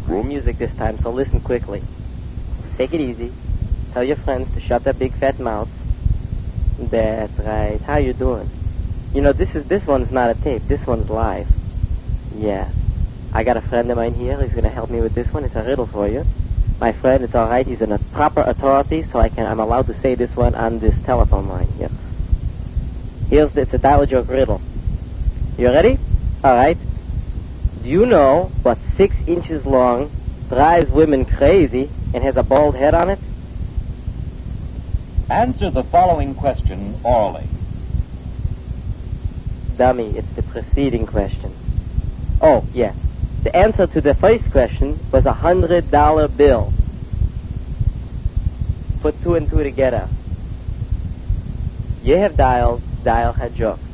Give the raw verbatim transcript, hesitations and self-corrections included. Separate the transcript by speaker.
Speaker 1: No music this time, so listen quickly. Take it easy. Tell your friends to shut their big fat mouths. That's right. How you doing? You know, this is this one's not a tape. This one's live. Yeah. I got a friend of mine here. He's going to help me with this one. It's a riddle for you. My friend, it's all right. He's in a proper authority, so I can, I'm allowed to say this one on this telephone line here. Here's the, it's a dial joke riddle. You ready? All right. Do you know what six inches long drives women crazy and has a bald head on it?
Speaker 2: Answer the following question orally.
Speaker 1: Dummy, it's the preceding question. Oh, yeah. The answer to the first question was a hundred dollar bill. Put two and two together. You have dialed Dial Had Jokes.